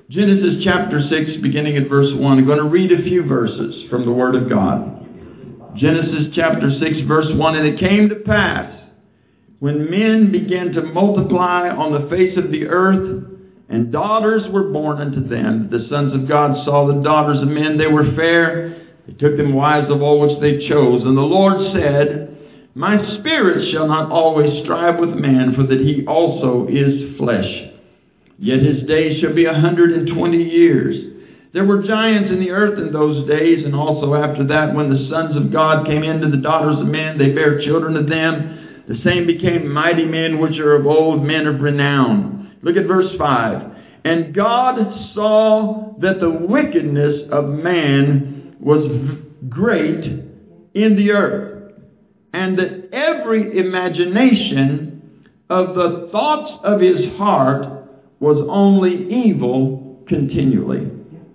Genesis chapter 6, beginning at verse 1. I'm going to read a few verses from the Word of God. Genesis chapter 6, verse 1. And it came to pass, when men began to multiply on the face of the earth, and daughters were born unto them, the sons of God saw the daughters of men, they were fair. They took them wives of all which they chose. And the Lord said, My spirit shall not always strive with man, for that he also is flesh. Yet his days shall be 120 years. There were giants in the earth in those days, and also after that, when the sons of God came into the daughters of men, they bare children of them. The same became mighty men, which are of old, men of renown. Look at verse 5. And God saw that the wickedness of man was great in the earth, and that every imagination of the thoughts of his heart was only evil continually.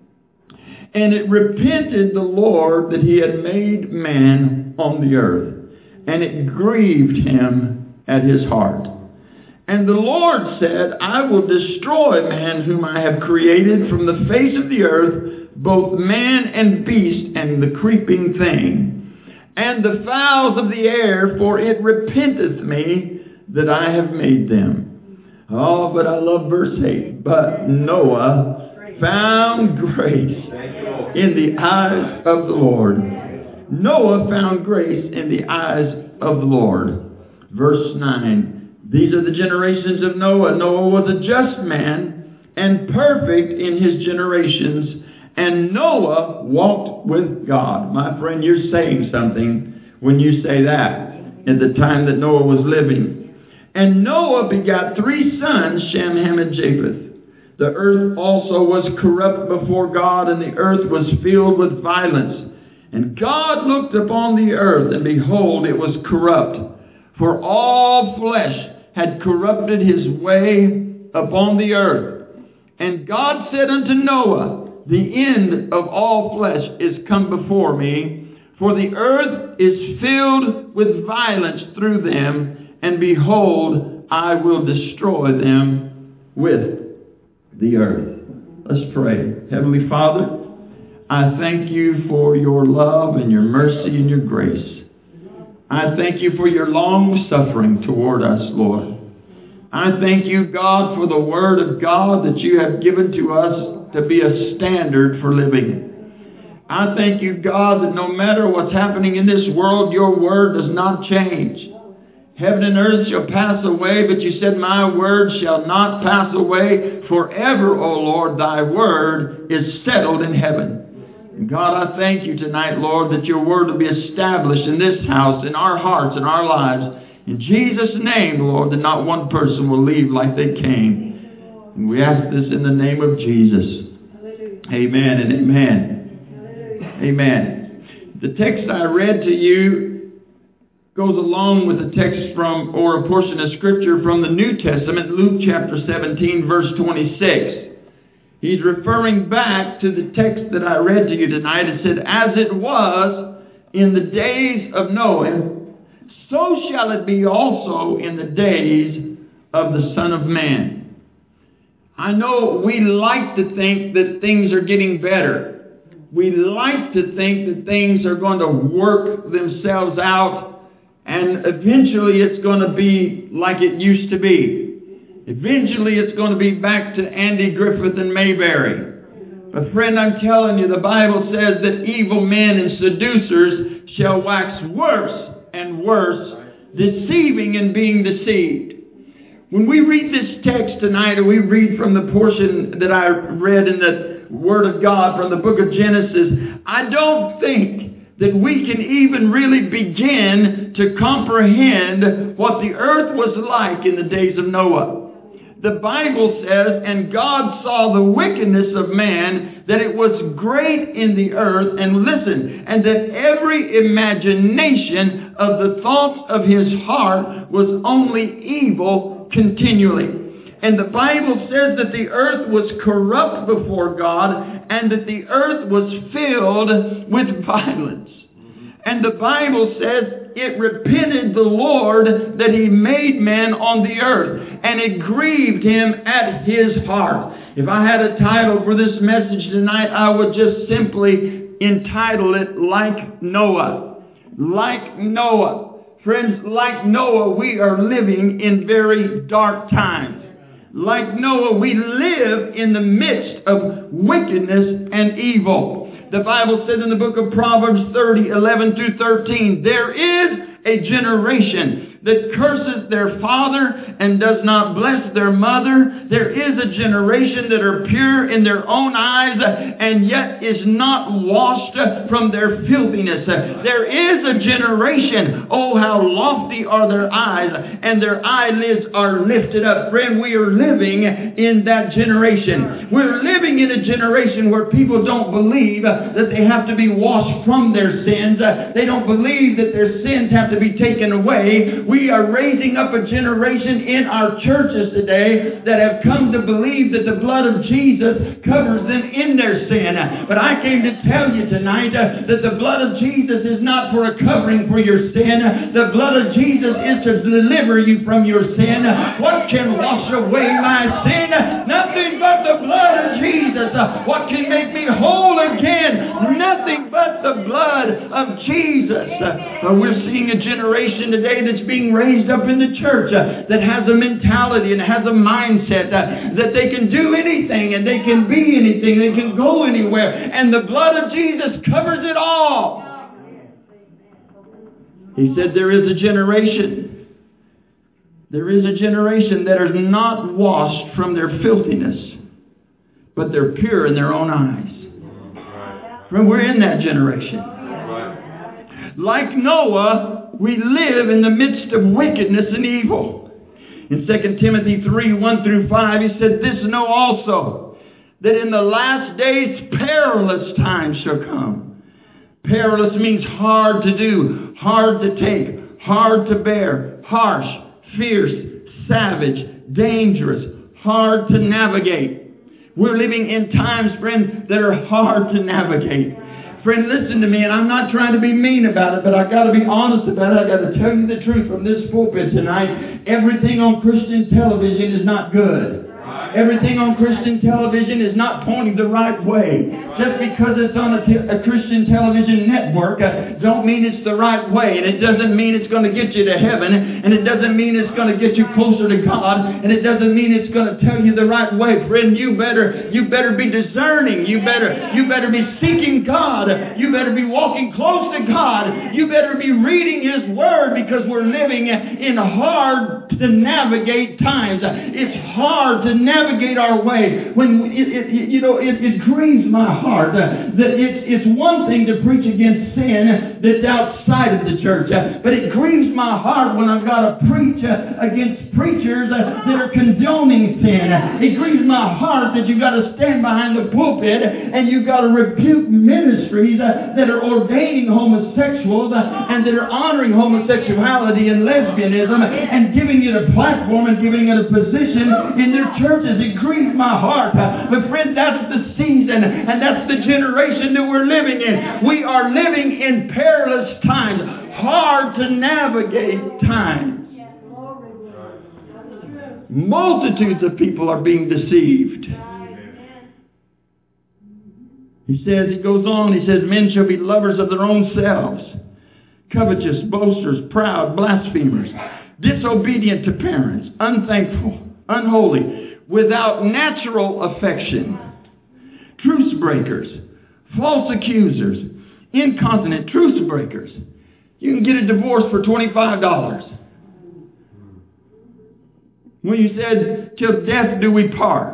And it repented the Lord that he had made man on the earth, and it grieved him at his heart. And the Lord said, I will destroy man whom I have created from the face of the earth, both man and beast, and the creeping thing, and the fowls of the air, for it repenteth me that I have made them. Oh, but I love verse 8. But Noah found grace in the eyes of the Lord. Noah found grace in the eyes of the Lord. Verse 9. These are the generations of Noah. Noah was a just man and perfect in his generations. And Noah walked with God. My friend, you're saying something when you say that at the time that Noah was living. And Noah begat 3 sons, Shem, Ham, and Japheth. The earth also was corrupt before God, and the earth was filled with violence. And God looked upon the earth, and behold, it was corrupt. For all flesh had corrupted his way upon the earth. And God said unto Noah, The end of all flesh is come before me, for the earth is filled with violence through them, and behold, I will destroy them with the earth. Let's pray. Heavenly Father, I thank you for your love and your mercy and your grace. I thank you for your long suffering toward us, Lord. I thank you, God, for the Word of God that you have given to us to be a standard for living. I thank you, God, that no matter what's happening in this world, your Word does not change. Heaven and earth shall pass away, but you said, My word shall not pass away forever, O Lord. Thy word is settled in heaven. And God, I thank you tonight, Lord, that your word will be established in this house, in our hearts, in our lives. In Jesus' name, Lord, that not one person will leave like they came. And we ask this in the name of Jesus. Amen and amen. Amen. The text I read to you goes along with a text from, or a portion of Scripture from the New Testament, Luke chapter 17, verse 26. He's referring back to the text that I read to you tonight. It said, As it was in the days of Noah, so shall it be also in the days of the Son of Man. I know we like to think that things are getting better. We like to think that things are going to work themselves out, and eventually it's going to be like it used to be. Eventually it's going to be back to Andy Griffith and Mayberry. But friend, I'm telling you, the Bible says that evil men and seducers shall wax worse and worse, deceiving and being deceived. When we read this text tonight, or we read from the portion that I read in the Word of God from the book of Genesis, I don't think that we can even really begin to comprehend what the earth was like in the days of Noah. The Bible says, and God saw the wickedness of man, that it was great in the earth, and listen, and that every imagination of the thoughts of his heart was only evil continually. And the Bible says that the earth was corrupt before God, and that the earth was filled with violence. And the Bible says it repented the Lord that he made man on the earth, and it grieved him at his heart. If I had a title for this message tonight, I would just simply entitle it, Like Noah. Like Noah. Friends, like Noah, we are living in very dark times. Like Noah, we live in the midst of wickedness and evil. The Bible says in the book of Proverbs 30, 11 through 13, there is a generation that curses their father and does not bless their mother. There is a generation that are pure in their own eyes and yet is not washed from their filthiness. There is a generation, oh how lofty are their eyes, and their eyelids are lifted up. Friend, we are living in that generation. We're living in a generation where people don't believe that they have to be washed from their sins. They don't believe that their sins have to be taken away. We are raising up a generation in our churches today that have come to believe that the blood of Jesus covers them in their sin. But I came to tell you tonight that the blood of Jesus is not for a covering for your sin. The blood of Jesus is to deliver you from your sin. What can wash away my sin? Nothing but the blood of Jesus. What can make me whole again? Nothing but the blood of Jesus. We're seeing a generation today that's being raised up in the church that has a mentality and has a mindset that they can do anything and they can be anything, they can go anywhere, and the blood of Jesus covers it all. He said there is a generation that is not washed from their filthiness, but they're pure in their own eyes. Friend, we're in that generation. Like Noah, we live in the midst of wickedness and evil. In 2 Timothy 3, 1 through 5, he said, this know also, that in the last days perilous times shall come. Perilous means hard to do, hard to take, hard to bear, harsh, fierce, savage, dangerous, hard to navigate. We're living in times, friend, that are hard to navigate. Friend, listen to me, and I'm not trying to be mean about it, but I've got to be honest about it. I've got to tell you the truth from this pulpit tonight. Everything on Christian television is not good. Everything on Christian television is not pointing the right way. Just because it's on a Christian television network don't mean it's the right way. And it doesn't mean it's going to get you to heaven. And it doesn't mean it's going to get you closer to God. And it doesn't mean it's going to tell you the right way. Friend, you better be discerning. You better be seeking God. You better be walking close to God. You better be reading His Word, because we're living in hard to navigate times. It's hard to navigate our way. When it grieves my heart that it's one thing to preach against sin that's outside of the church, but it grieves my heart when I've got to preach against preachers that are condoning sin. It grieves my heart that you've got to stand behind the pulpit and you've got to rebuke ministries that are ordaining homosexuals and that are honoring homosexuality and lesbianism and giving it a platform and giving it a position in their churches. It grieves my heart. But friend, that's the season and that's the generation that we're living in. We are living in perilous times, hard to navigate times. Multitudes of people are being deceived. He goes on, he says, men shall be lovers of their own selves, covetous, boasters, proud, blasphemers, disobedient to parents, unthankful, unholy, without natural affection, truce breakers, false accusers, incontinent, truce breakers. You can get a divorce for $25. When you said, till death do we part.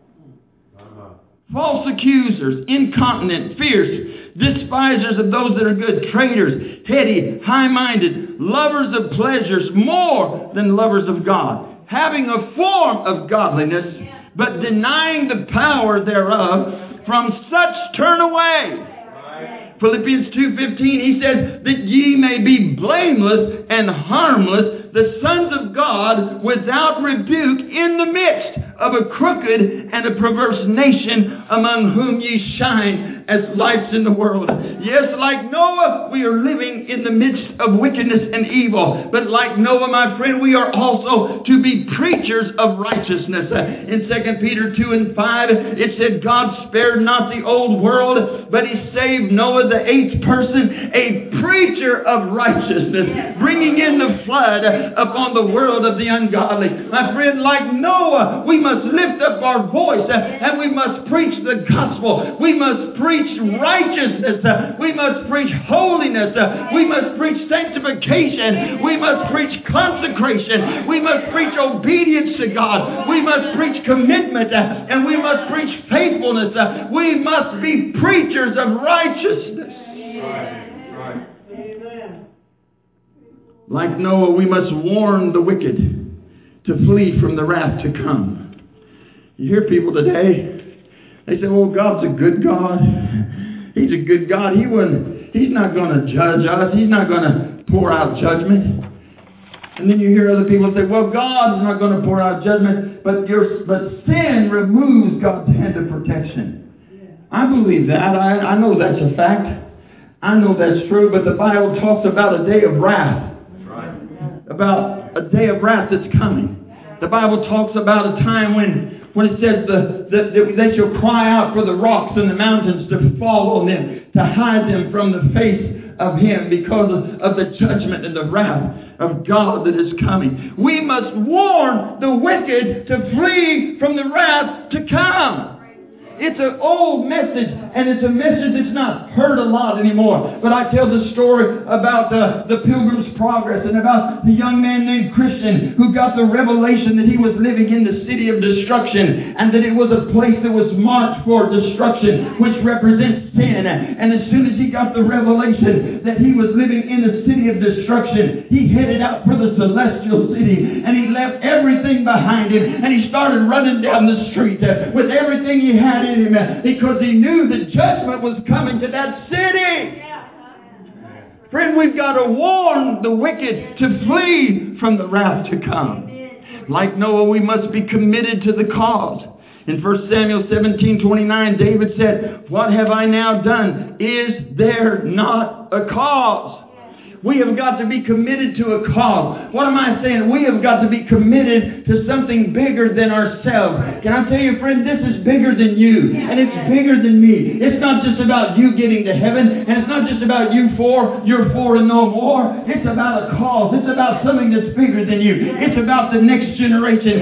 False accusers, incontinent, fierce, despisers of those that are good, traitors, heady, high-minded, lovers of pleasures more than lovers of God, having a form of godliness, but denying the power thereof. From such turn away. Philippians 2:15, he says that ye may be blameless and harmless, the sons of God, without rebuke, in the midst of a crooked and a perverse nation, among whom ye shine as lights in the world. Yes, like Noah, we are living in the midst of wickedness and evil. But like Noah, my friend, we are also to be preachers of righteousness. In 2 Peter 2 and 5, it said, God spared not the old world, but He saved Noah, the eighth person, a preacher of righteousness, bringing in the flood upon the world of the ungodly. My friend, like Noah, we must lift up our voice and we must preach the gospel. We must preach righteousness. We must preach holiness. We must preach sanctification. We must preach consecration. We must preach obedience to God. We must preach commitment and we must preach faithfulness. We must be preachers of righteousness. Right. Amen. Like Noah, we must warn the wicked to flee from the wrath to come. You hear people today, they say, "Oh, God's a good God. He's a good God. He's not going to judge us. He's not going to pour out judgment." And then you hear other people say, "Well, God's not going to pour out judgment, but sin removes God's hand of protection." I believe that. I know that's a fact. I know that's true, but the Bible talks about a day of wrath. About a day of wrath that's coming. The Bible talks about a time when it says they shall cry out for the rocks and the mountains to fall on them, to hide them from the face of Him because of the judgment and the wrath of God that is coming. We must warn the wicked to flee from the wrath to come. It's an old message, and it's a message that's not heard a lot anymore. But I tell the story about the Pilgrim's Progress and about the young man named Christian who got the revelation that he was living in the city of destruction and that it was a place that was marked for destruction, which represents sin. And as soon as he got the revelation that he was living in the city of destruction, he headed out for the celestial city and he left everything behind him and he started running down the street with everything he had in him because he knew that judgment was coming to that city. Friend, we've got to warn the wicked to flee from the wrath to come. Like Noah, we must be committed to the cause. In 1 Samuel 17:29, David said, "What have I now done? Is there not a cause?" We have got to be committed to a cause. What am I saying? We have got to be committed to something bigger than ourselves. Can I tell you, friend, this is bigger than you. And it's bigger than me. It's not just about you getting to heaven. And it's not just about you're four and no more. It's about a cause. It's about something that's bigger than you. It's about the next generation.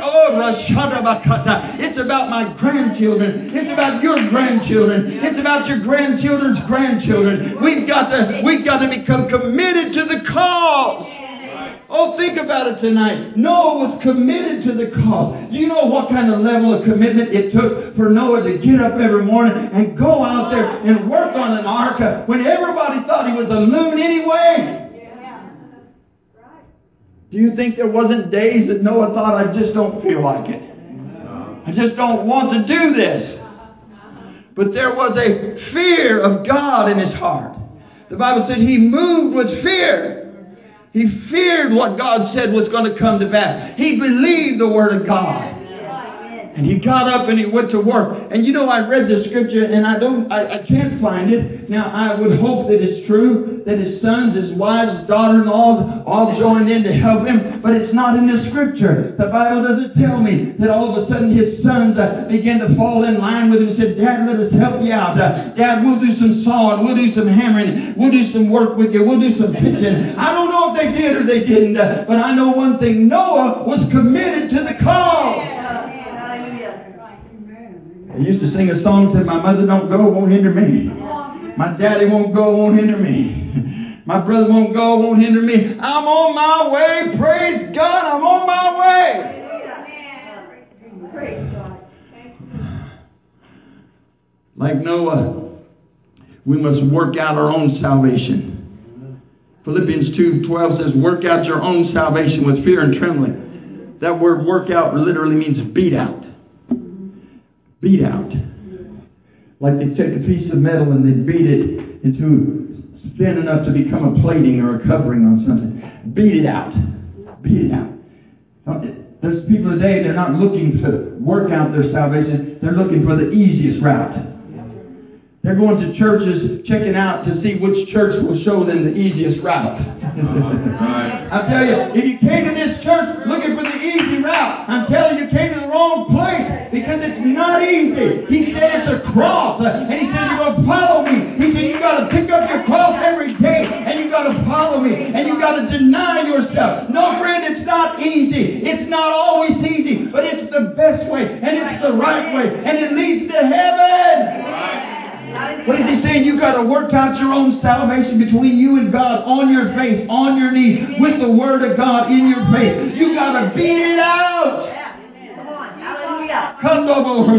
It's about my grandchildren. It's about your grandchildren. It's about your grandchildren's grandchildren. We've got to become committed to the cause. Oh, think about it tonight. Noah was committed to the cause. Do you know what kind of level of commitment it took for Noah to get up every morning and go out there and work on an ark when everybody thought he was a loon anyway? Do you think there wasn't days that Noah thought, "I just don't feel like it. I just don't want to do this"? But there was a fear of God in his heart. The Bible said he moved with fear. He feared what God said was going to come to pass. He believed the Word of God. And he got up and he went to work. And you know, I read the scripture and I can't find it. Now, I would hope that it's true, that his sons, his wives, his daughter-in-law all joined in to help him. But it's not in the scripture. The Bible doesn't tell me that all of a sudden his sons began to fall in line with him and said, "Dad, let us help you out. Dad, we'll do some sawing. We'll do some hammering. We'll do some work with you. We'll do some pitching." I don't know if they did or they didn't. But I know one thing. Noah was committed to the cause. I used to sing a song that said, "My mother don't go, won't hinder me. My daddy won't go, won't hinder me. My brother won't go, won't hinder me. I'm on my way. Praise God, I'm on my way." Like Noah, we must work out our own salvation. Philippians 2:12 says, "Work out your own salvation with fear and trembling." That word "work out" literally means beat out. Beat out. Like they take a piece of metal and they beat it into thin enough to become a plating or a covering on something. Beat it out. Beat it out. There's people today, they're not looking to work out their salvation. They're looking for the easiest route. They're going to churches, checking out to see which church will show them the easiest route. I tell you, if you came to this church looking for the easy route, I'm telling you, you came to the wrong place, because it's not easy. He said it's a cross, and He said you're going to follow me. He said you got to pick up your cross every day, and you got to follow me, and you got to deny yourself. No, friend, it's not easy. It's not always easy, but it's the best way, and it's the right way, and it leads to heaven. What is He saying? You got to work out your own salvation between you and God, on your face, on your knees, with the Word of God in your face. You got to beat it out. Come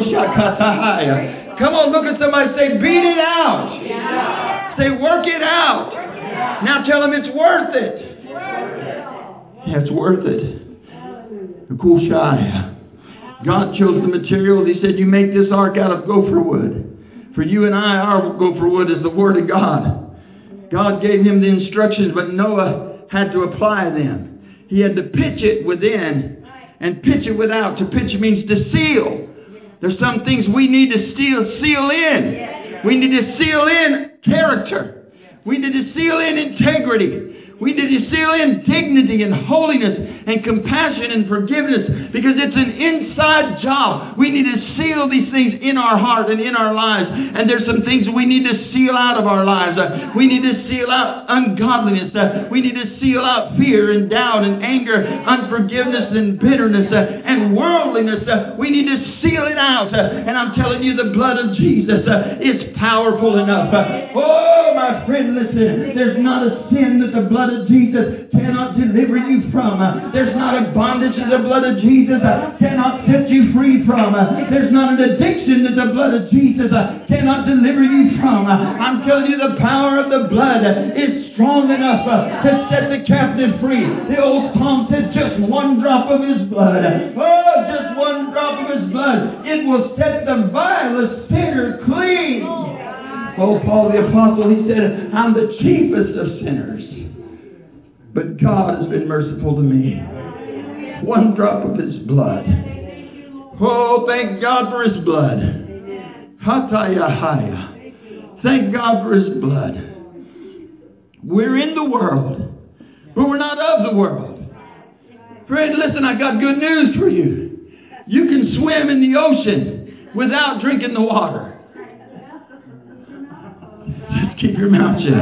on, look at somebody, say, beat it out. Say, work it out. Now tell them it's worth it. Yeah, it's worth it. God chose the materials. He said, you make this ark out of gopher wood. For you and I, our gopher wood is the Word of God. God gave him the instructions, but Noah had to apply them. He had to pitch it within and pitch it without. To pitch means to seal. There's some things we need to seal in. We need to seal in character. We need to seal in integrity. We need to seal in dignity and holiness and compassion and forgiveness, because it's an inside job. We need to seal these things in our heart and in our lives. And there's some things we need to seal out of our lives. We need to seal out ungodliness. We need to seal out fear and doubt and anger, unforgiveness and bitterness and worldliness. We need to seal it out. And I'm telling you, the blood of Jesus is powerful enough. Oh, my friend, listen. There's not a sin that the blood of Jesus cannot deliver you from. There's not a bondage that the blood of Jesus cannot set you free from. There's not an addiction that the blood of Jesus cannot deliver you from. I'm telling you, the power of the blood is strong enough to set the captive free. The old song says, just one drop of His blood. Oh, just one drop of His blood. It will set the vilest sinner clean. Oh, Paul the Apostle, he said, I'm the chiefest of sinners, but God has been merciful to me. One drop of His blood. Oh, thank God for His blood. Hatayahaya. Thank God for His blood. We're in the world, but we're not of the world. Friend, listen, I got good news for you. You can swim in the ocean without drinking the water. Just keep your mouth shut.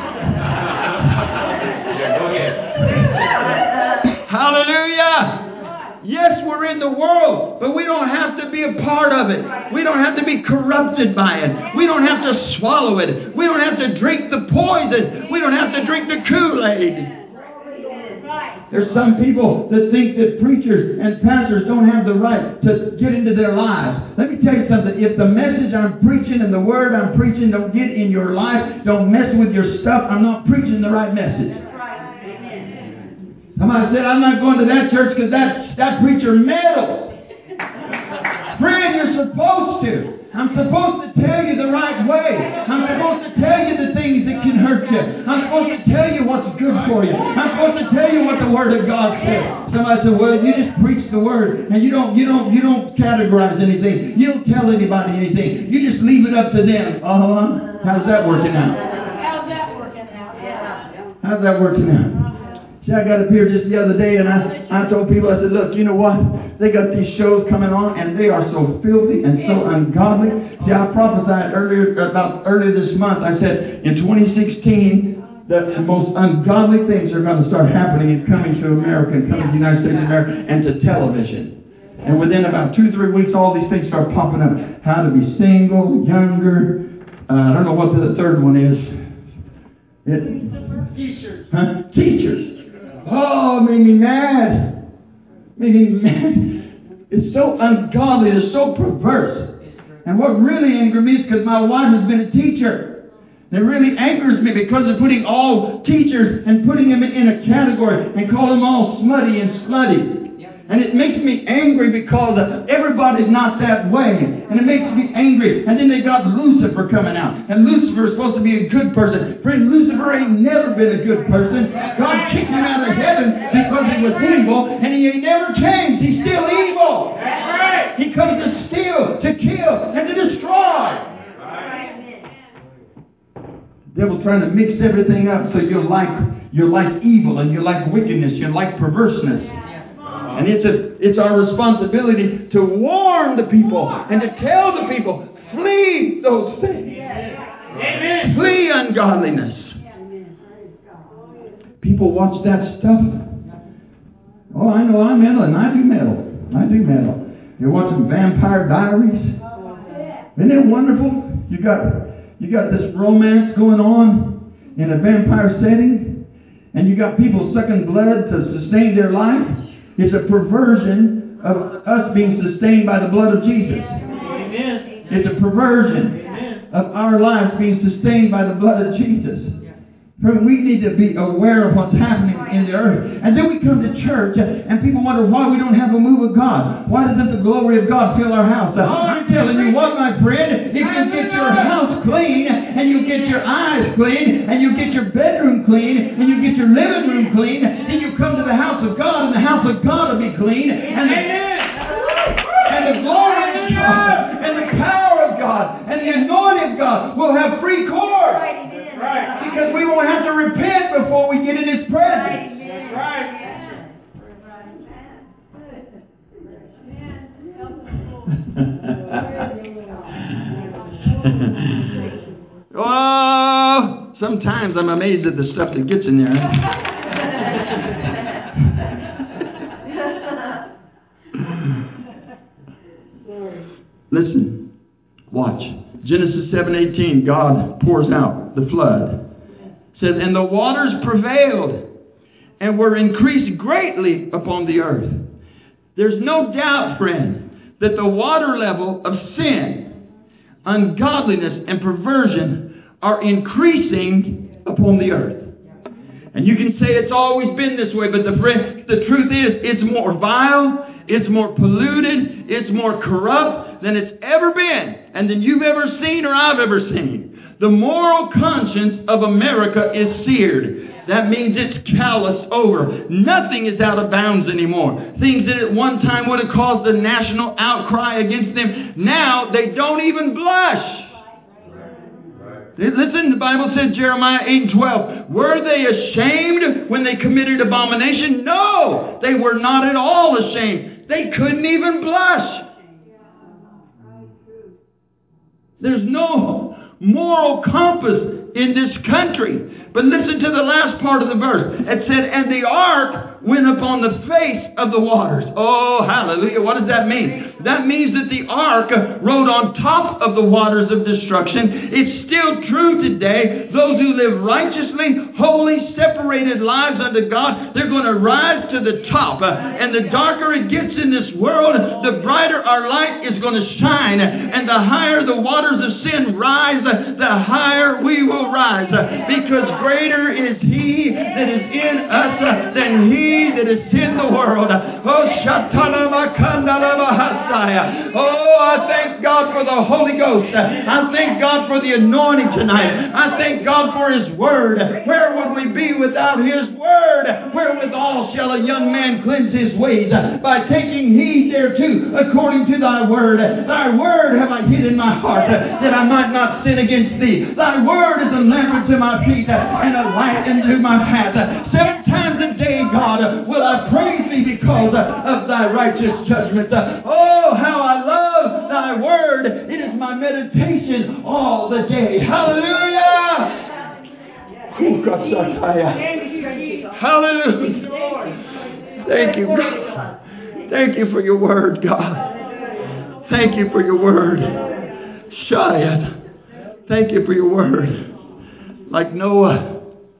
Go ahead. Hallelujah. Yes, we're in the world, but we don't have to be a part of it. We don't have to be corrupted by it. We don't have to swallow it. We don't have to drink the poison. We don't have to drink the Kool-Aid. There's some people that think that preachers and pastors don't have the right to get into their lives. Let me tell you something. If the message I'm preaching and the word I'm preaching don't get in your life, don't mess with your stuff, I'm not preaching the right message. Somebody said, I'm not going to that church because that preacher meddles. Friend, you're supposed to. I'm supposed to tell you the right way. I'm supposed to tell you the things that can hurt you. I'm supposed to tell you what's good for you. I'm supposed to tell you what the Word of God says. Somebody said, well, you just preach the Word and you don't categorize anything. You don't tell anybody anything. You just leave it up to them. How's that working out? How's that working out? See, I got up here just the other day and I told people, I said, look, you know what? They got these shows coming on and they are so filthy and so ungodly. See, I prophesied earlier this month. I said in 2016 that the most ungodly things are going to start happening and coming to America and coming to the United States of America and to television. And within about 2-3 weeks, all these things start popping up. How to be single, younger. I don't know what the third one is. Teachers. Huh? Teachers. Oh, it made me mad. It's so ungodly. It's so perverse. And what really angered me is because my wife has been a teacher. And it really angers me because of putting all teachers and putting them in a category and call them all smutty and slutty. And it makes me angry because everybody's not that way. And it makes me angry. And then they got Lucifer coming out. And Lucifer is supposed to be a good person. Friend, Lucifer ain't never been a good person. God kicked him out of heaven because he was evil. And he ain't never changed. He's still evil. He comes to steal, to kill, and to destroy. Devil's trying to mix everything up so you like evil and you like wickedness, you like perverseness. And it's our responsibility to warn the people and to tell the people, flee those things. Amen. Flee ungodliness. People watch that stuff. Oh, I know I'm meddle, and I do meddle. You're watching Vampire Diaries. Isn't it wonderful? You got this romance going on in a vampire setting, and you got people sucking blood to sustain their life. It's a perversion of us being sustained by the blood of Jesus. Amen. It's a perversion of our lives being sustained by the blood of Jesus. We need to be aware of what's happening in the earth. And then we come to church and people wonder why we don't have a move of God. Why doesn't the glory of God fill our house? I'm telling you what, my friend, if you get your house clean and you get your eyes clean and you get your bedroom clean and you get your living room clean, then you come to the house of God and the house of God will be clean. And the glory of God and the power of God and the anointing of God will have free course. Right. Because we won't have to repent before we get in His presence. Right. Oh, sometimes I'm amazed at the stuff that gets in there. Listen, watch. Genesis 7:18, God pours out the flood. It says, and the waters prevailed and were increased greatly upon the earth. There's no doubt, friend, that the water level of sin, ungodliness, and perversion are increasing upon the earth. And you can say it's always been this way, but the truth is it's more vile, it's more polluted, it's more corrupt than it's ever been, and than you've ever seen or I've ever seen. The moral conscience of America is seared. That means it's calloused over. Nothing is out of bounds anymore. Things that at one time would have caused a national outcry against them, now they don't even blush. Listen, the Bible says, Jeremiah 8:12, were they ashamed when they committed abomination? No, they were not at all ashamed. They couldn't even blush. There's no moral compass in this country. But listen to the last part of the verse. It said, and the ark went upon the face of the waters. Oh, hallelujah. What does that mean? That means that the ark rode on top of the waters of destruction. It's still true today. Those who live righteously, holy, separated lives unto God, they're going to rise to the top. And the darker it gets in this world, the brighter our light is going to shine. And the higher the waters of sin rise, the higher we will rise. Because greater is He that is in us than he that is in the world. Oh, I thank God for the Holy Ghost. I thank God for the anointing tonight. I thank God for His Word. Where would we be without His Word? Wherewithal shall a young man cleanse his ways? By taking heed thereto, according to Thy Word. Thy Word have I hid in my heart, that I might not sin against Thee. Thy Word is a lamp unto my feet, and a light into my path. 7 times a day, God, will I praise Thee because of Thy righteous judgment. Oh, how I love Thy Word. It is my meditation all the day. Hallelujah! Hallelujah! Thank you, God. Thank you for Your Word, God. Thank you for Your Word. Shayat. Thank you for Your Word. Like Noah,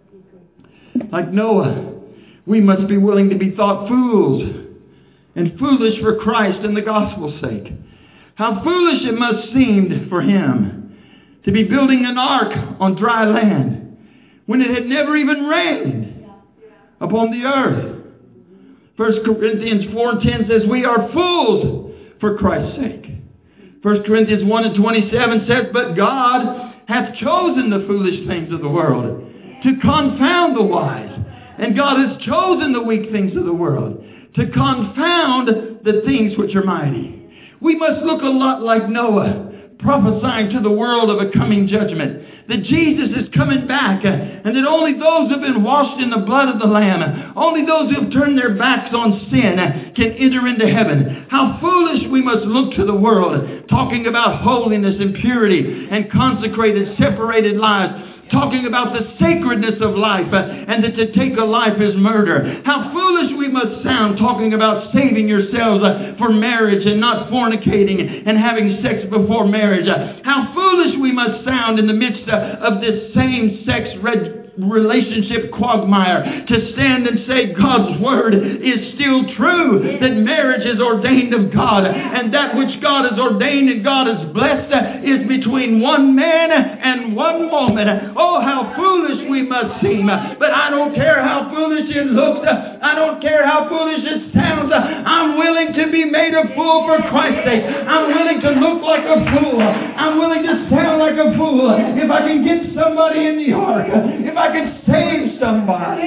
we must be willing to be thought fools and foolish for Christ and the gospel's sake. How foolish it must seem for him to be building an ark on dry land when it had never even rained upon the earth. 1 Corinthians 4:10 says, we are fools for Christ's sake. 1 Corinthians 1:27 says, but God hath chosen the foolish things of the world to confound the wise. And God has chosen the weak things of the world to confound the things which are mighty. We must look a lot like Noah. prophesying to the world of a coming judgment. That Jesus is coming back, and that only those who have been washed in the blood of the Lamb, only those who have turned their backs on sin can enter into heaven. How foolish we must look to the world, talking about holiness and purity and consecrated, separated lives, talking about the sacredness of life, and that to take a life is murder. How foolish we must sound talking about saving yourselves for marriage and not fornicating and having sex before marriage. How foolish we must sound in the midst of this same-sex relationship quagmire to stand and say God's word is still true, that marriage is ordained of God, and that which God has ordained and God has blessed is between one man and one woman. Oh, how foolish we must seem. But I don't care how foolish it looks. I don't care how foolish it sounds. I'm willing to be made a fool for Christ's sake. I'm willing to look like a fool. I'm willing to sound like a fool if I can get somebody in the ark, if I can save somebody.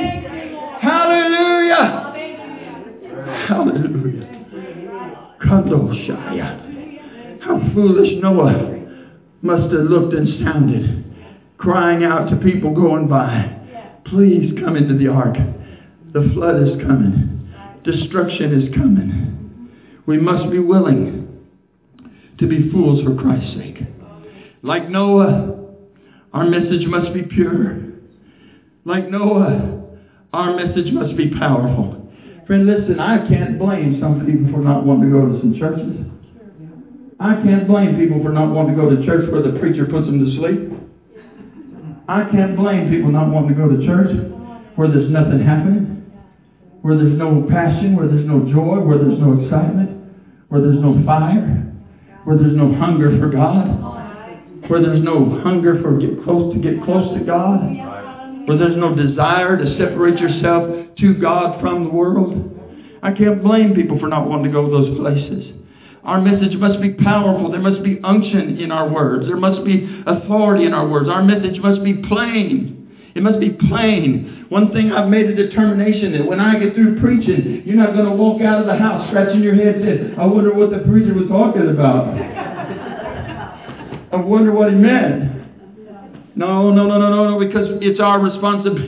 Hallelujah. Hallelujah. Kadoshaya. How foolish Noah must have looked and sounded, crying out to people going by, please come into the ark. The flood is coming. Destruction is coming. We must be willing to be fools for Christ's sake. Like Noah, our message must be pure. Like Noah, our message must be powerful. Friend, listen, I can't blame some people for not wanting to go to some churches. I can't blame people for not wanting to go to church where the preacher puts them to sleep. I can't blame people not wanting to go to church where there's nothing happening, where there's no passion, where there's no joy, where there's no excitement, where there's no fire, where there's no hunger for God, where there's no hunger for get close to God, where there's no desire to separate yourself to God from the world. I can't blame people for not wanting to go to those places. Our message must be powerful. There must be unction in our words. There must be authority in our words. Our message must be plain. It must be plain. One thing I've made a determination that when I get through preaching, you're not going to walk out of the house scratching your head and say, I wonder what the preacher was talking about. I wonder what he meant. No, because it's our responsibility.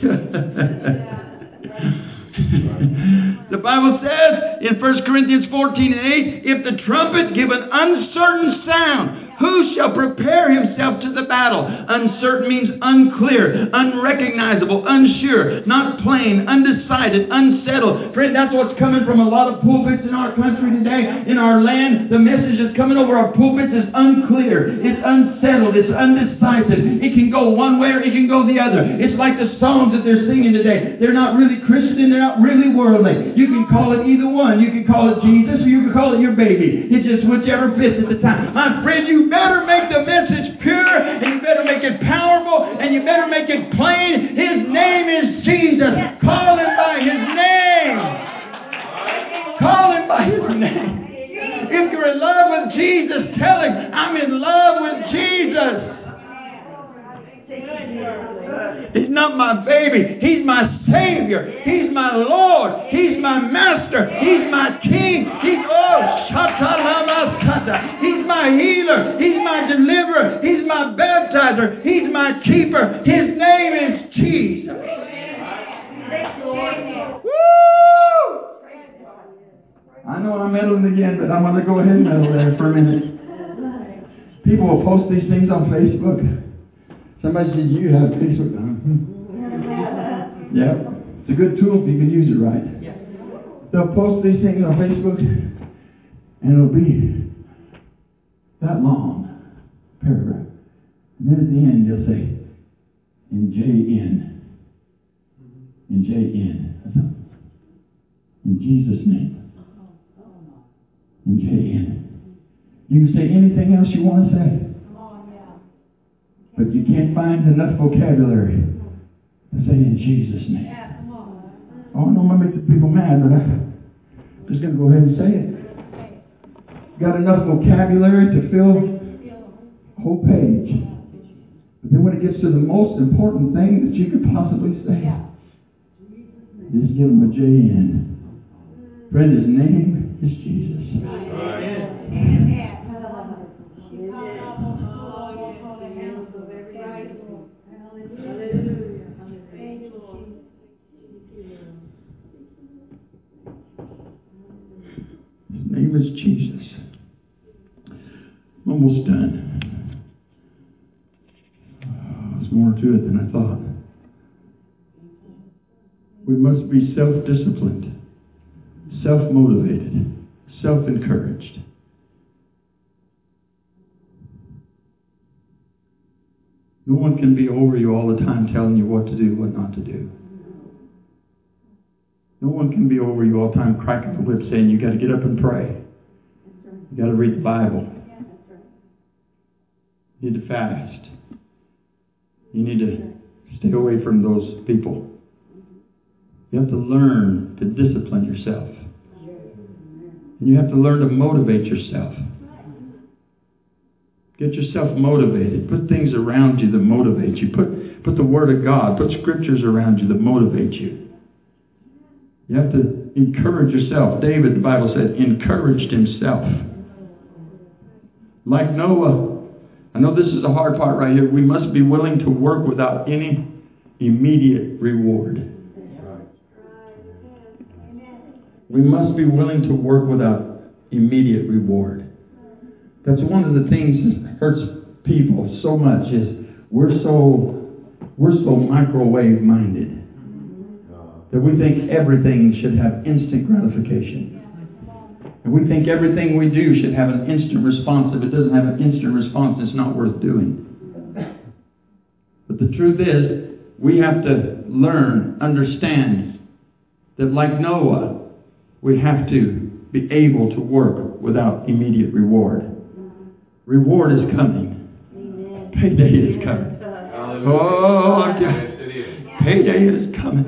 The Bible says in 1 Corinthians 14:8, if the trumpet give an uncertain sound, who shall prepare himself to the battle? Uncertain means unclear, unrecognizable, unsure, not plain, undecided, unsettled. Friend, that's what's coming from a lot of pulpits in our country today, in our land. The message that's coming over our pulpits is unclear, it's unsettled, it's undecisive. It can go one way or it can go the other. It's like the songs that they're singing today. They're not really Christian, they're not really worldly. You can call it either one. You can call it Jesus or you can call it your baby. It's just whichever fits at the time. My friend, you better make the message pure, and you better make it powerful, and you better make it plain. His name is Jesus. Call him by his name. Call him by his name. If you're in love with Jesus, tell him, I'm in love with Jesus. He's not my baby. He's my Savior. He's my Lord. He's my Master. He's my King. He's my healer. He's my deliverer. He's my baptizer. He's my keeper. His name is Jesus. Woo! I know I'm meddling again, but I'm going to go ahead and meddle there for a minute. People will post these things on Facebook. Somebody said, you have Facebook. Yeah, it's a good tool if you can use it right. They'll post these things on Facebook, and it'll be that long paragraph. And then at the end, you'll say, in JN. In JN. That's all. In Jesus' name. In JN. You can say anything else you want to say. But you can't find enough vocabulary to say in Jesus' name. Oh, I don't want to make the people mad, but I'm just going to go ahead and say it. Got enough vocabulary to fill a whole page. But then when it gets to the most important thing that you could possibly say, just give him a J-N. Friend, his name is Jesus. more to it than I thought. We must be self-disciplined, self-motivated, self-encouraged. No one can be over you all the time telling you what to do, what not to do. No one can be over you all the time cracking the whip saying you got to get up and pray. You got to read the Bible. You need to fast. You need to stay away from those people. You have to learn to discipline yourself. And you have to learn to motivate yourself. Get yourself motivated. Put things around you that motivate you. Put the Word of God. Put scriptures around you that motivate you. You have to encourage yourself. David, the Bible said, encouraged himself. Like Noah. I know this is the hard part right here. We must be willing to work without any immediate reward. We must be willing to work without immediate reward. That's one of the things that hurts people so much is we're so microwave minded that we think everything should have instant gratification. And we think everything we do should have an instant response. If it doesn't have an instant response, it's not worth doing. But the truth is, we have to learn, understand that like Noah, we have to be able to work without immediate reward. Reward is coming. Amen. Payday is coming. Oh, payday is coming.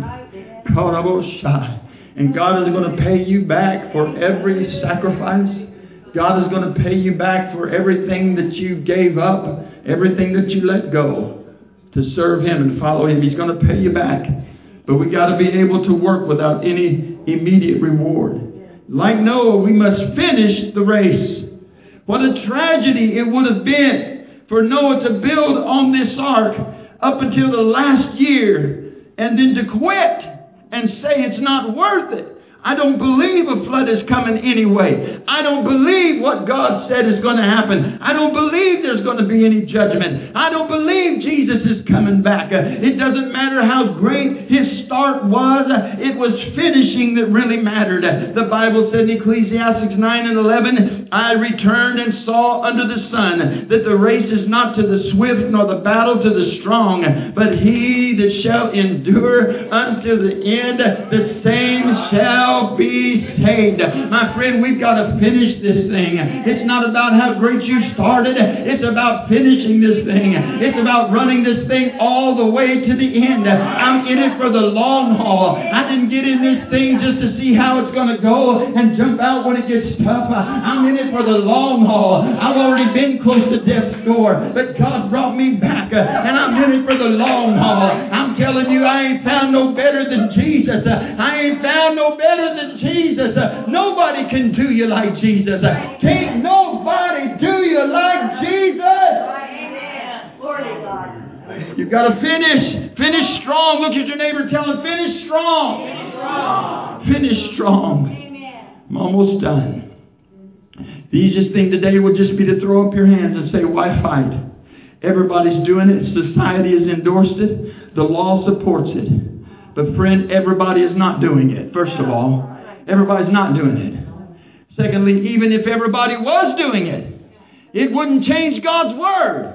And God is going to pay you back for every sacrifice. God is going to pay you back for everything that you gave up, everything that you let go to serve Him and follow Him. He's going to pay you back. But we got to be able to work without any immediate reward. Like Noah, we must finish the race. What a tragedy it would have been for Noah to build on this ark up until the last year and then to quit and say it's not worth it. I don't believe a flood is coming anyway. I don't believe what God said is going to happen. I don't believe there's going to be any judgment. I don't believe Jesus is coming back. It doesn't matter how great his start was. It was finishing that really mattered. The Bible said in Ecclesiastes 9 and 11, I returned and saw under the sun that the race is not to the swift nor the battle to the strong, but he that shall endure unto the end, the same shall be saved. My friend, we've got to finish this thing. It's not about how great you started. It's about finishing this thing. It's about running this thing all the way to the end. I'm in it for the long haul. I didn't get in this thing just to see how it's going to go and jump out when it gets tough. I'm in it for the long haul. I've already been close to death's door, but God brought me back, and I'm in it for the long haul. I'm telling you, I ain't found no better than Jesus. I ain't found no better than Jesus. Nobody can do you like Jesus. Can't nobody do you like Jesus. Amen. Glory to God. You've got to finish. Finish strong. Look at your neighbor, tell him, finish strong. Finish strong. Finish strong. Amen. I'm almost done. The easiest thing today would just be to throw up your hands and say, why fight? Everybody's doing it. Society has endorsed it. The law supports it. But friend, everybody is not doing it. First of all, everybody's not doing it. Secondly, even if everybody was doing it, it wouldn't change God's word.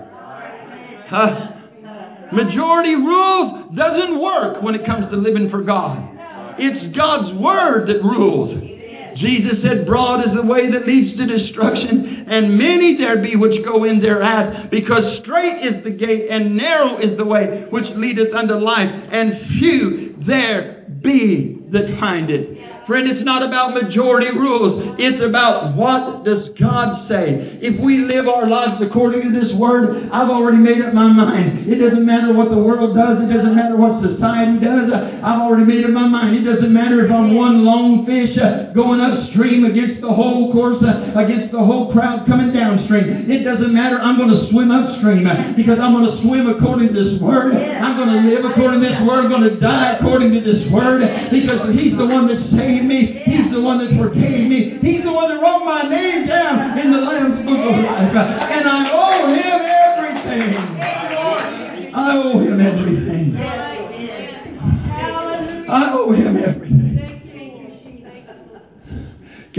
Majority rule doesn't work when it comes to living for God. It's God's word that rules. Jesus said, broad is the way that leads to destruction, and many there be which go in thereat, because straight is the gate, and narrow is the way which leadeth unto life, and few there be that find it. Friend, it's not about majority rules. It's about what does God say. If we live our lives according to this word, I've already made up my mind. It doesn't matter what the world does. It doesn't matter what society does. I've already made up my mind. It doesn't matter if I'm one lone fish going upstream against the whole course, against the whole crowd coming downstream. It doesn't matter. I'm going to swim upstream because I'm going to swim according to this word. I'm going to live according to this word. I'm going to die according to this word because He's the one that saved me. He's the one that forgave me. He's the one that wrote my name down in the Lamb's Book of Life. And I owe Him everything. I owe Him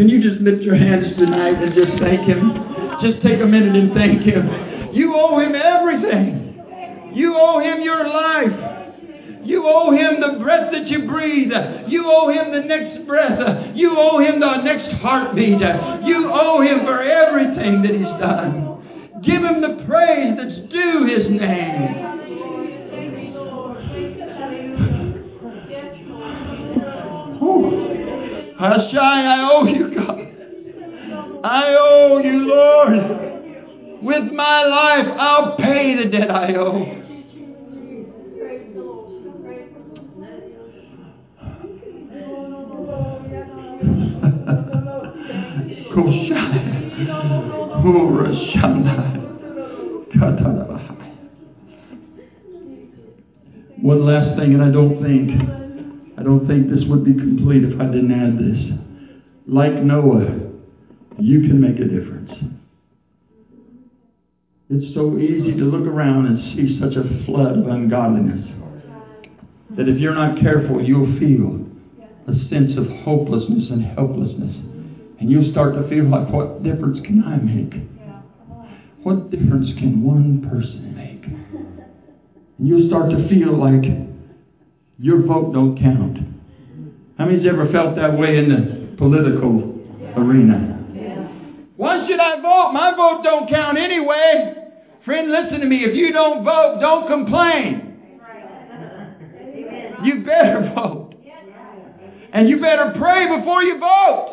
Can you just lift your hands tonight and just thank Him? Just take a minute and thank Him. You owe Him everything. You owe Him your life. You owe Him the breath that you breathe. You owe Him the next breath. You owe Him the next heartbeat. You owe Him for everything that He's done. Give Him the praise that's due His name. Hashai, I owe you, God. I owe you, Lord. With my life, I'll pay the debt I owe. One last thing, and I don't think this would be complete if I didn't add this. Like Noah, you can make a difference. It's so easy to look around and see such a flood of ungodliness that if you're not careful, you'll feel a sense of hopelessness and helplessness. And you'll start to feel like, what difference can I make? What difference can one person make? And you'll start to feel like your vote don't count. How many's ever felt that way in the political arena? Why should I vote? My vote don't count anyway. Friend, listen to me. If you don't vote, don't complain. You better vote. And you better pray before you vote.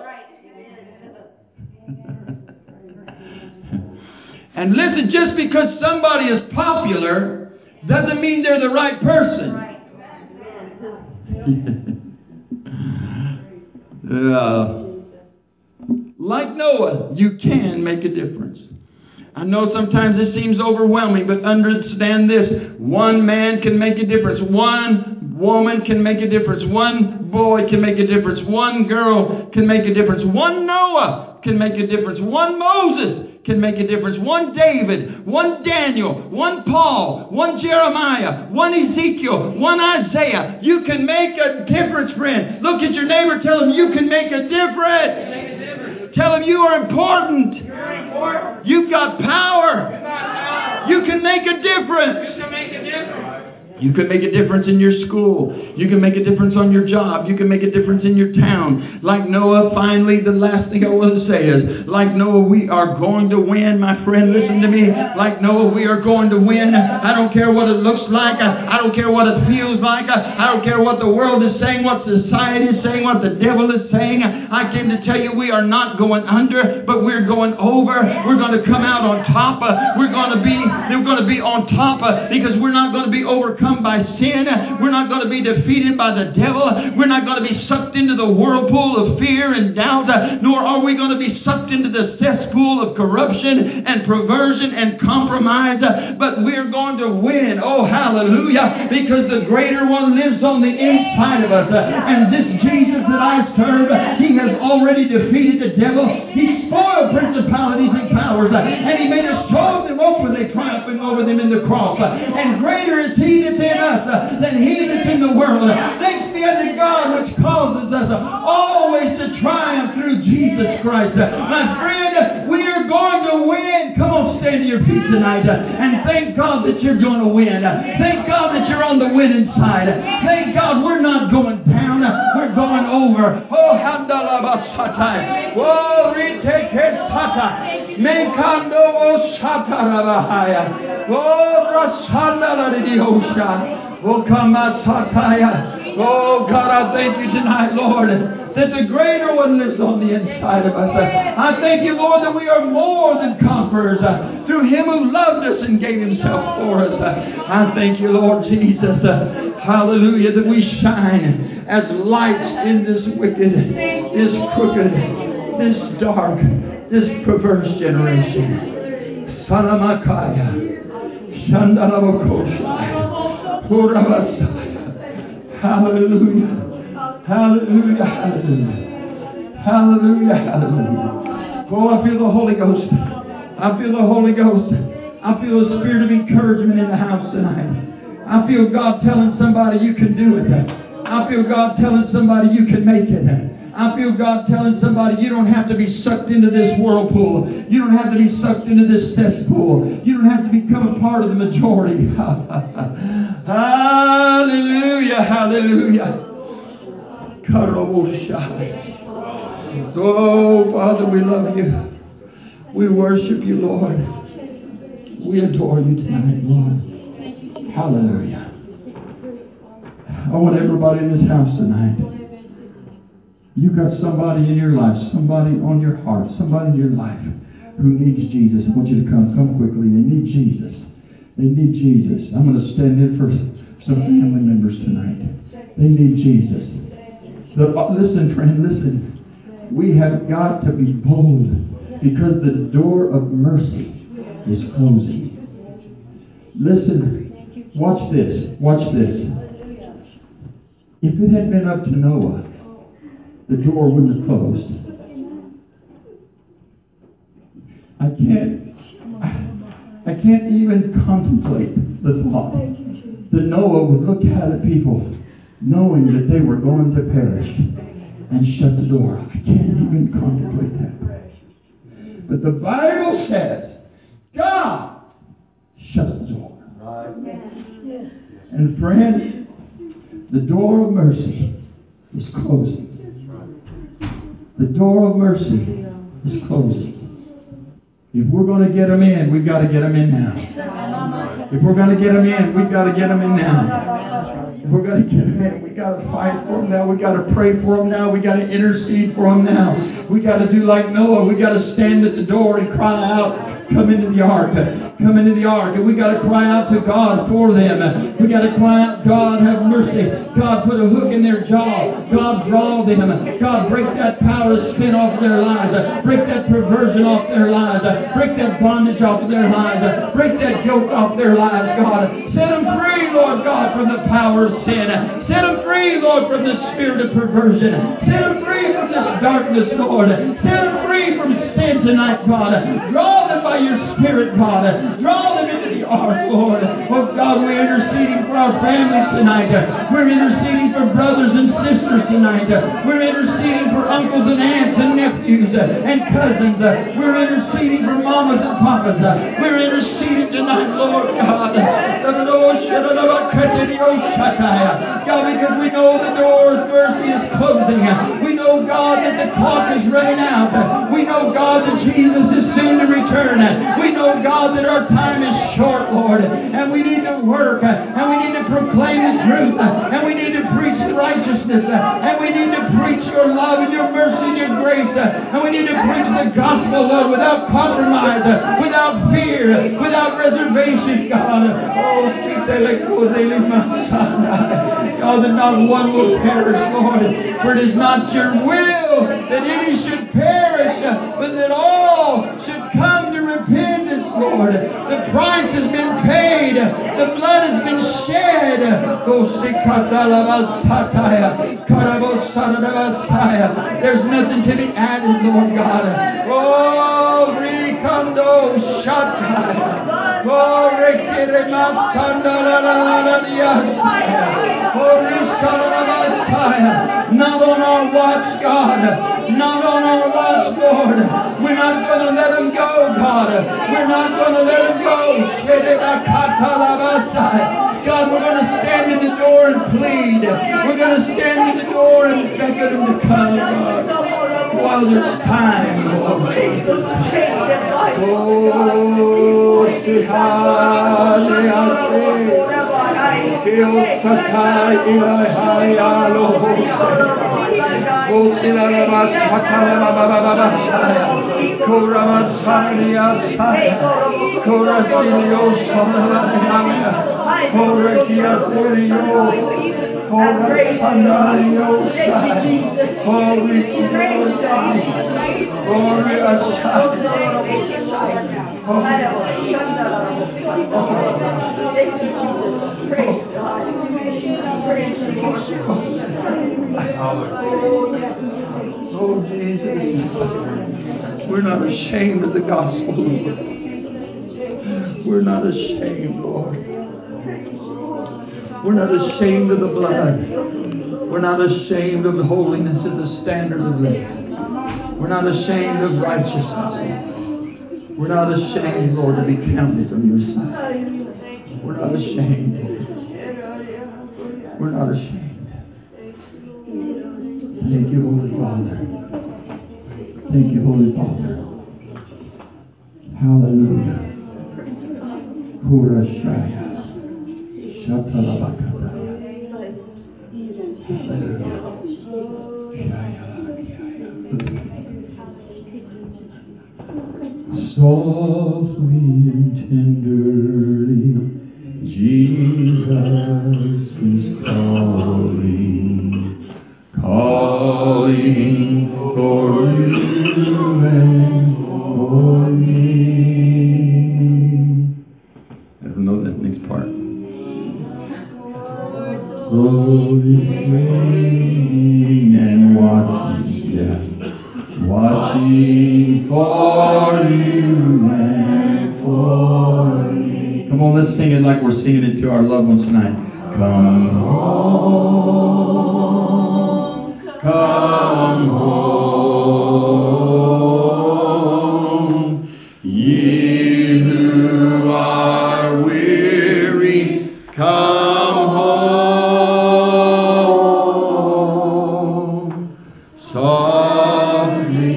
And listen, just because somebody is popular doesn't mean they're the right person. Like Noah, you can make a difference. I know sometimes it seems overwhelming, but understand this. One man can make a difference. One woman can make a difference. One boy can make a difference. One girl can make a difference. One Noah can make a difference. One Moses can make a difference. One David, one Daniel, one Paul, one Jeremiah, one Ezekiel, one Isaiah. You can make a difference, friend. Look at your neighbor. Tell him you can make a difference. Tell him you are important. You've got power. You can make a difference. You can make a difference in your school. You can make a difference on your job. You can make a difference in your town. Like Noah, finally, the last thing I want to say is, like Noah, we are going to win, my friend. Listen to me. Like Noah, we are going to win. I don't care what it looks like. I don't care what it feels like. I don't care what the world is saying, what society is saying, what the devil is saying. I came to tell you we are not going under, but we're going over. We're going to come out on top. We're going to be on top because we're not going to be overcome by sin. We're not going to be defeated by the devil. We're not going to be sucked into the whirlpool of fear and doubt, nor are we going to be sucked into the cesspool of corruption and perversion and compromise, but we're going to win. Oh, hallelujah, because the greater one lives on the inside of us. And this Jesus that I serve, He has already defeated the devil. He spoiled principalities and powers, and He made us show them openly, triumphing over them in the cross. And greater is He that's in us than he that's in the world. Thanks be unto God which causes us always to triumph through Jesus Christ. My friend, we are going to win. Come on, stand to your feet tonight and thank God that you're going to win. Thank God that you're on the winning side. Thank God we're not going down. We're going over. Oh, handalabasatai. Oh, ritekesata. Mekando shatarabahaya. Oh, rasandaladiosha. Oh, kamasataya. Oh, God, I thank you tonight, Lord, that the greater one lives on the inside of us. I thank you, Lord, that we are more than conquerors through Him who loved us and gave Himself for us. I thank you, Lord Jesus. Hallelujah, that we shine as lights in this wicked, this crooked, this dark, this perverse generation. Salamakaya. Shandalabakosha. Hallelujah. Hallelujah. Hallelujah. Hallelujah. Hallelujah. Oh, I feel the Holy Ghost. I feel the Holy Ghost. I feel a spirit of encouragement in the house tonight. I feel God telling somebody you can do it. I feel God telling somebody you can make it. I feel God telling somebody, you don't have to be sucked into this whirlpool. You don't have to be sucked into this cesspool. You don't have to become a part of the majority. Hallelujah, hallelujah. Oh, Father, we love you. We worship you, Lord. We adore you tonight, Lord. Hallelujah. I want everybody in this house tonight. You've got somebody in your life, somebody on your heart, somebody in your life who needs Jesus. I want you to come quickly. They need Jesus. They need Jesus. I'm going to stand in for some family members tonight. They need Jesus. Listen, friend, listen. We have got to be bold because the door of mercy is closing. Listen, watch this. Watch this. If it had been up to Noah, the door wouldn't have closed. I can't even contemplate the thought that Noah would look out at people knowing that they were going to perish and shut the door. I can't even contemplate that. But the Bible says God shut the door. And friends, the door of mercy is closing. The door of mercy is closing. If we're going to get them in, we've got to get them in now. If we're going to get them in, we've got to get them in now. If we're going to get them in, we've got to fight for them now. We've got to pray for them now. We've got to intercede for them now. We've got to do like Noah. We've got to stand at the door and cry out, come into the ark. Come into the ark. And we got to cry out to God for them. We got to cry out, God, have mercy. God, put a hook in their jaw. God, draw them. God, break that power of sin off their lives. Break that perversion off their lives. Break that bondage off of their lives. Break that yoke off their lives, God. Set them free, Lord God, from the power of sin. Set them free, Lord, from the spirit of perversion. Set them free from this darkness, Lord. Set them free from sin tonight, God. Draw them by your Spirit, God. Draw them into the ark, Lord. Oh, God, we're interceding for our families tonight. We're interceding for brothers and sisters tonight. We're interceding for uncles and aunts and nephews and cousins. We're interceding for mamas and papas. We're interceding tonight, Lord God. God, because we know the door of mercy is closing. We know, God, that the clock is running out. We know, God, that Jesus is soon to return. We know, God, that our time is short, Lord, and we need to work, and we need to proclaim the truth, and we need to preach the righteousness, and we need to preach your love and your mercy and your grace, and we need to preach the gospel, Lord, without compromise, without fear, without reservation, God. Oh, God, that not one will perish, Lord, for it is not your will that any should perish, but that all should come to repentance, Lord. The price has been paid. The blood has been shed. There's nothing to be added, Lord God. Oh, Rikando Shatai. Oh, not on our watch, God. Not on our watch, Lord. We're not going to let them go, God. We're not going to let them go. God, we're going to stand in the door and plead. We're going to stand in the door and beckon them to come, God. While there's time, Lord. Oh, Jesus. We're not ashamed of the gospel, Lord. We're not ashamed, Lord. We're not ashamed of the blood. We're not ashamed of holiness as a standard of living. We're not ashamed of righteousness. We're not ashamed, Lord, to be counted on your side. We're not ashamed. We're not ashamed. Thank you, Holy Father. Thank you, Holy Father. Hallelujah. Kurashaya. Shatalabakataya. Softly and tenderly, Jesus is calling, calling for you and for me. I don't know that next part. Slowly waiting and watching, watching for you and for me. Come on, let's sing it like we're singing it to our loved ones tonight. Come home, come home, ye who are weary, come home. Softly,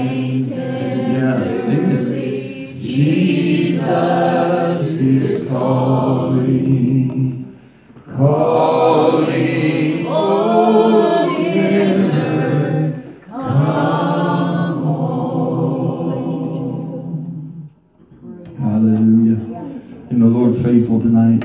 Jesus is calling, calling for sinners, come home. Hallelujah. And the Lord faithful tonight.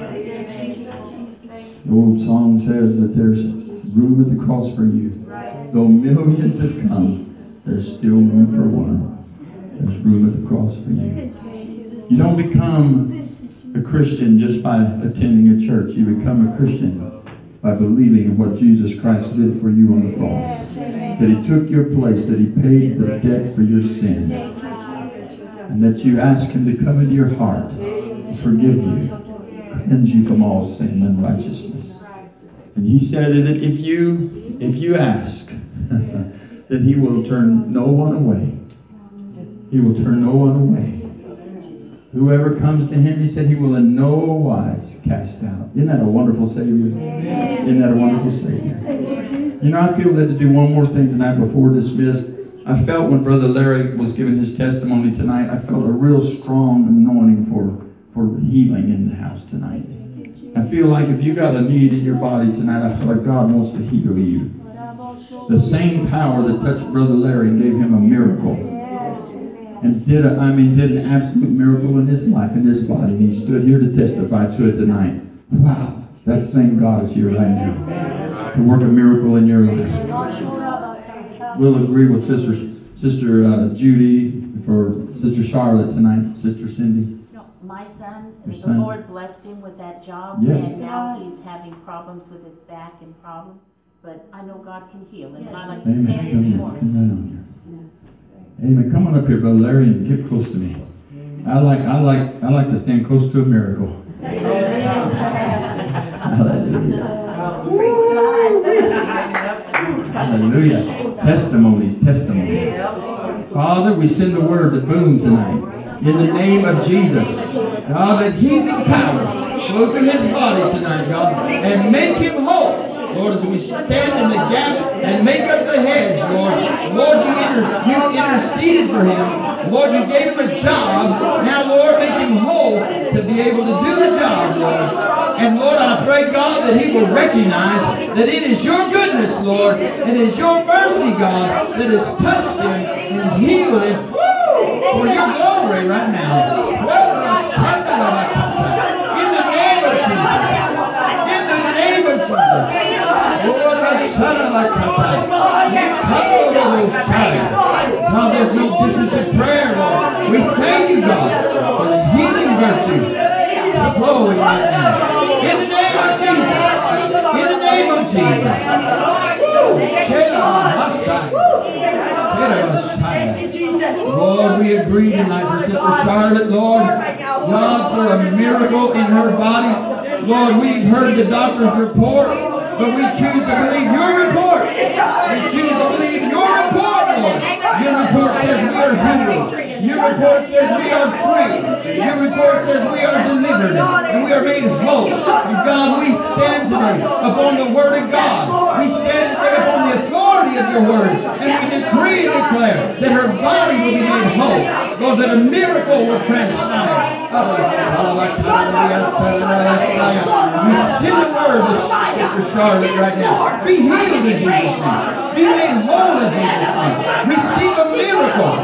The old song says that there's room at the cross for you. Though millions have come, there's still room for one. There's room at the cross for you. You don't become a Christian just by attending a church. You become a Christian by believing in what Jesus Christ did for you on the cross. That He took your place, that He paid the debt for your sin. And that you ask Him to come into your heart and forgive you, cleanse you from all sin and unrighteousness. And He said that if you ask, that He will turn no one away. He will turn no one away. Whoever comes to Him, He said, He will in no wise cast out. Isn't that a wonderful Savior? Isn't that a wonderful Savior? You know, I feel led to do one more thing tonight before dismissed. I felt when Brother Larry was giving his testimony tonight, I felt a real strong anointing for healing in the house tonight. I feel like if you got a need in your body tonight, I feel like God wants to heal you. The same power that touched Brother Larry gave him a miracle. And did an absolute miracle in his life, in his body. And he stood here to testify to it tonight. Wow, that same God is here right now to work a miracle in your life. We'll agree with Sister Judy for Sister Charlotte tonight, Sister Cindy. No, my son, the Lord blessed him with that job, and now he's having problems with his back and problems. But I know God can heal, and I like to stand before him. Amen. Come on up here, Brother Larry, and get close to me. I like to stand close to a miracle. Hallelujah. Hallelujah. Testimony. Father, we send the word to Boone tonight. In the name of Jesus. God, that healing power flow through his body tonight, God, and make him whole. Lord, as we stand in the gap and make up the hedge, Lord. Lord, you interceded for him. Lord, you gave him a job. Now, Lord, make him whole to be able to do the job, Lord. And, Lord, I pray, God, that he will recognize that it is your goodness, Lord. It is your mercy, God, that has touched him and healed him. Woo! For your glory right now. In the name of Jesus. In the name of Jesus. God, there's no distance in prayer, Lord. We thank you, God, for the healing virtue flowing right now. In the name of Jesus. In the name of Jesus. Lord, we agree tonight for Sister Charlotte, Lord. God, for a miracle in her body. Lord, we've heard the doctor's report. but we choose to believe your report. We choose to believe your report, Lord. Your report says we are healed. Your report says we are free. Your report says we are delivered and we are made whole. And God, we stand today upon the Word of God. We stand today upon the authority of your Word. And we decree and declare that her body will be made whole. Lord, that a miracle will transpire. We send the word to Sister Charlotte right now. Be healed in Jesus' name. Be made whole in Jesus' name. Receive a miracle.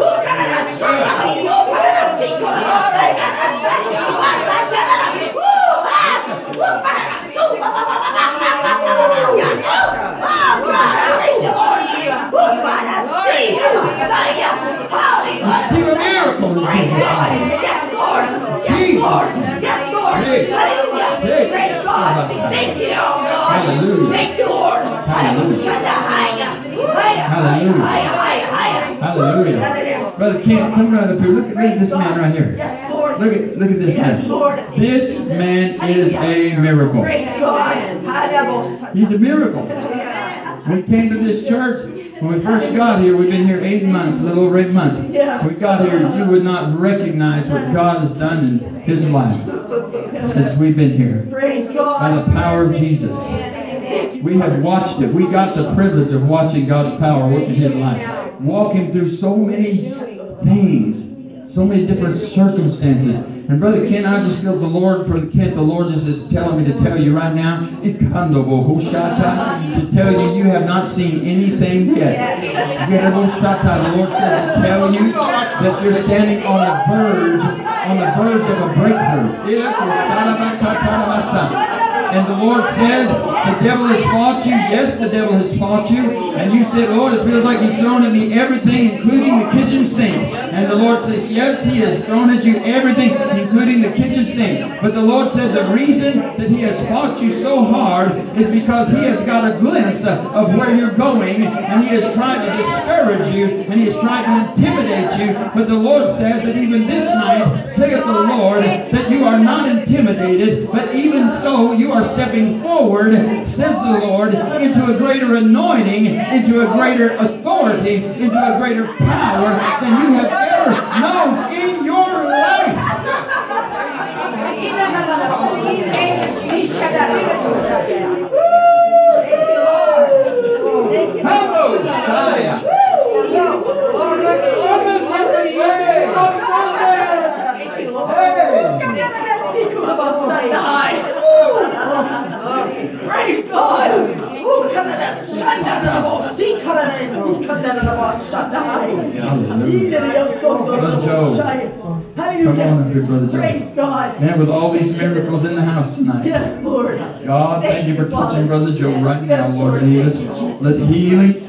Receive a miracle in Jesus' name. Yes, Lord. Yes, Lord. Thank you, Lord. Hallelujah. Thank you, Lord. Hallelujah. Hallelujah. Hallelujah. Brother Ken, come right up here. Look at this man right here. Look at this man. This man is a miracle. He's a miracle. We came to this church. When we first got here, we've been here 8 months, a little over 8 months. When we got here, you would not recognize what God has done in his life since we've been here. By the power of Jesus. We have watched it. We got the privilege of watching God's power work in his life. Walking through so many things, so many different circumstances. And Brother Ken, I just feel the Lord just is telling me to tell you right now, to tell you have not seen anything yet. The Lord says to tell you that you're standing on the verge of a breakthrough. And the Lord said, the devil has fought you. Yes, the devil has fought you. And you said, Lord, it feels like he's thrown at me everything, including the kitchen sink. And the Lord says, yes, he has thrown at you everything, including the kitchen sink. But the Lord said the reason that he has fought you so hard is because he has got a glimpse of where you're going. And he is trying to discourage you. And he is trying to intimidate you. But the Lord says that even this night, saith the Lord, that you are not intimidated. But even so, you are stepping forward, says the Lord, into a greater anointing, into a greater authority, into a greater power than you have ever known in your life. Hallelujah. Praise God! Come on, good Brother Joe. Praise God. Man, with all these miracles in the house tonight. Yes, Lord. God, thank you for touching Brother Joe right now, Lord. Let healing.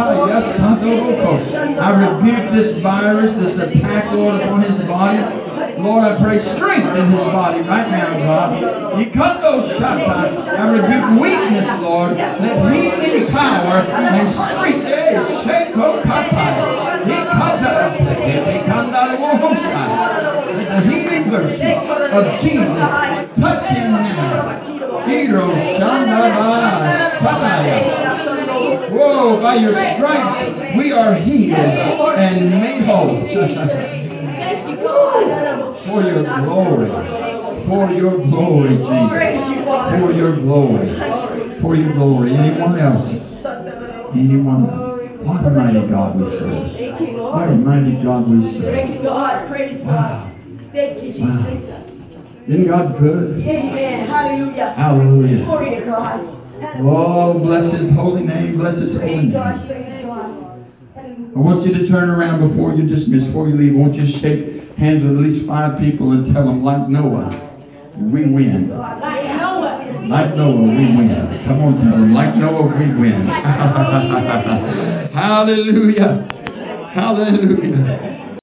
I rebuke this virus, this attack, Lord, upon his body. Lord, I pray strength in his body right now, God. You cut those shots out. I rebuke weakness, Lord. Let healing power and strength. The healing virtue of Jesus touch him now. Whoa, by your stripes we are healed and made whole. For your glory. For your glory, Jesus. For your glory. For your glory. Anyone else? Anyone else? What a mighty God we serve. What a mighty God we serve. Praise God. Praise God. Thank you, Jesus. Wow. Isn't God good? Amen. Hallelujah. Hallelujah. Glory to God. Oh, bless his holy name. Bless his holy name. I want you to turn around before you dismiss, before you leave. I want you to shake hands with at least 5 people and tell them, like Noah, we win. Like Noah, we win. Come on, tell them, like Noah, we win. Hallelujah. Hallelujah.